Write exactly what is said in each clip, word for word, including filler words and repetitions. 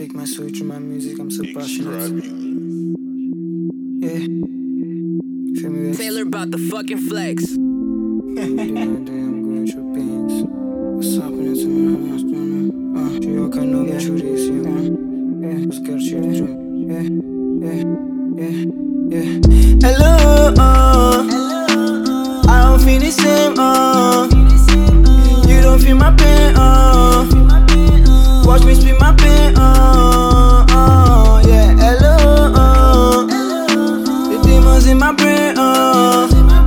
speak my soul through my music, I'm so passionate. Yeah. Feel me, West? Taylor about the fucking flex. I'm going through pains. What's happening to me? Uh, she all can know me through this, you know. Yeah, what's got you through? Yeah, yeah, yeah, yeah. Hello, uh, I don't feel the same, uh. You don't feel my pain, uh. Watch me speak my pain, uh, uh. Yeah, hello, uh. The demons in my brain, uh.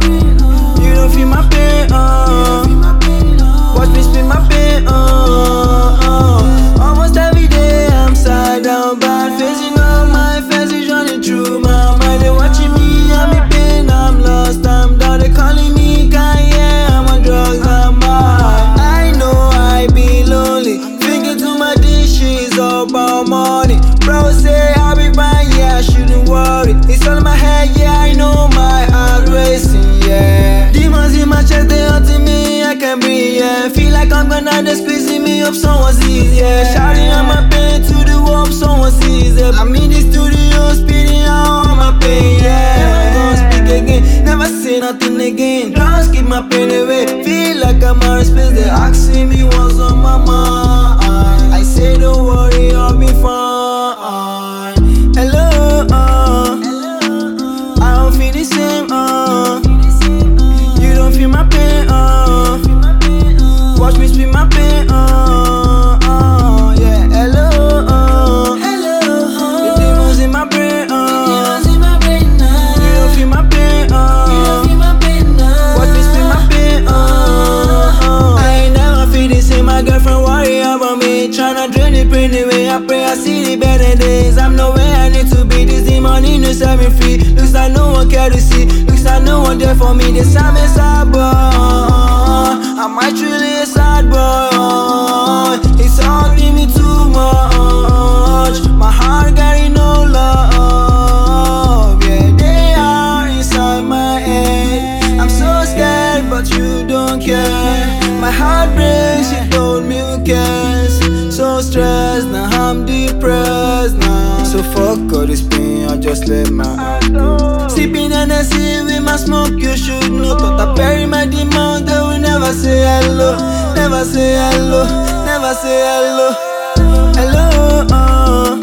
You don't feel my pain, uh. Watch me speak my pain, uh, uh. Almost every day I'm sad down, bad facing all my faces running through my mind. They watching me, I'm in pain, I'm lost, I'm down. They calling me, can't yeah, I'm on drugs, I'm high. I know I be lonely, thinking to my dishes all about money. Bro say I'll be fine, yeah, I shouldn't worry. It's all in my head, yeah, I know my heart racing, yeah. Demons in my chest, they haunting me, I can't breathe, yeah. Feel like I'm gonna, they squeezing me up, someone sees, yeah. Shouting out my pain to the wall, someone sees, yeah. I'm in the studio, spitting out all my pain, yeah. Never gonna speak again, never say nothing again. Don't keep my pain away, feel like I'm out of space. They asking me what's on my mind. I say don't worry, I'll be fine. Hello, uh, I don't feel the same, uh. You don't feel my pain, uh. Watch me speak my pain, uh, uh. Yeah, hello, uh. The demons in my brain, uh. You don't feel my pain, uh. Watch me speak my pain, uh, uh. I ain't never feel the same, my girlfriend worry about me. Tryna drain the pain away, I pray I see the better days. I'm nowhere I need to be, this demon in no set me free. Looks like no one care to see, looks like no one there for me. This time it's sad boy, I'm actually a sad boy. It's haunting me too much, my heart got no love. Yeah, they are inside my head. I'm so scared but you don't care. My heart breaks, you told me who cares. So stressed, now I'm depressed now. So fuck all this pain, I just let my heart go. Sipping Hennessy with my smoke, you should know. Thought I bury my demons, they will never say hello. Never say hello, never say hello. Hello, uh,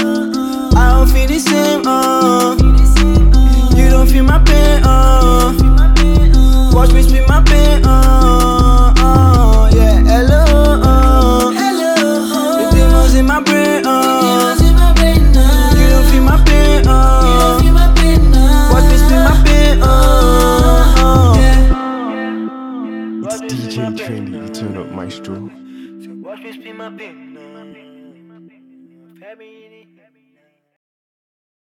I don't feel the same, uh. You don't feel my pain, uh. Watch me speak my pain, uh, uh. Yeah, hello, uh. The demons in my brain, uh. You don't feel my pain, uh. Watch me speak my pain, uh, uh. It's D J Trendy, the Turn Up Maestro. Watch me speak my pain, uh.